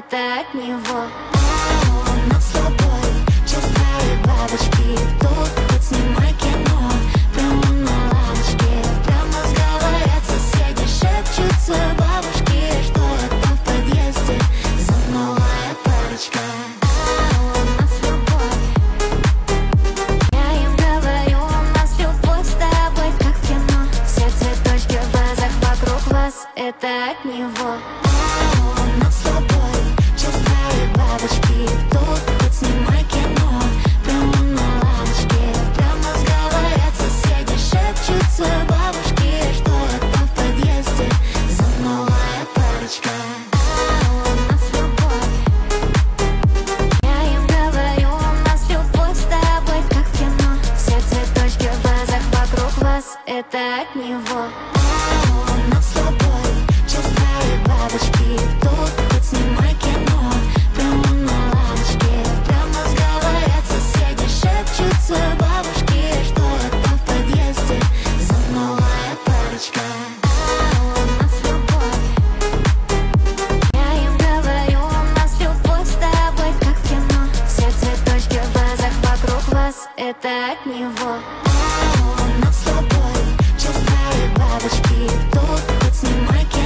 это от него. У нас любовь, чувства и бабочки. Тут хоть снимай кино, прямо на лавочке. Про нас говорят соседи, шепчутся бабушки, что это в подъезде за новая парочка. У нас любовь, я им говорю, у нас любовь с тобой, как в кино. Все цветочки в вазах вокруг вас, это от него. У нас любовь, чувства и бабочки. Тут хоть снимай кино, прямо на лавочке. Про нас говорят соседи, шепчутся бабушки, что это в подъезде за новая парочка. У нас любовь, я им говорю, у нас любовь с тобой, как в кино. Все цветочки в вазах вокруг вас, это от него. У нас любовь, чувства и бабочки. Тут хоть снимай кино, прямо на лавочке. Про нас говорят соседи, шепчутся бабушки, что это в подъезде за новая парочка. У нас любовь, я им говорю, у нас любовь с тобой, как в кино. Все цветочки в вазах вокруг вас, это от него. У нас любовь, чувства и бабочки. Тут хоть снимай кино.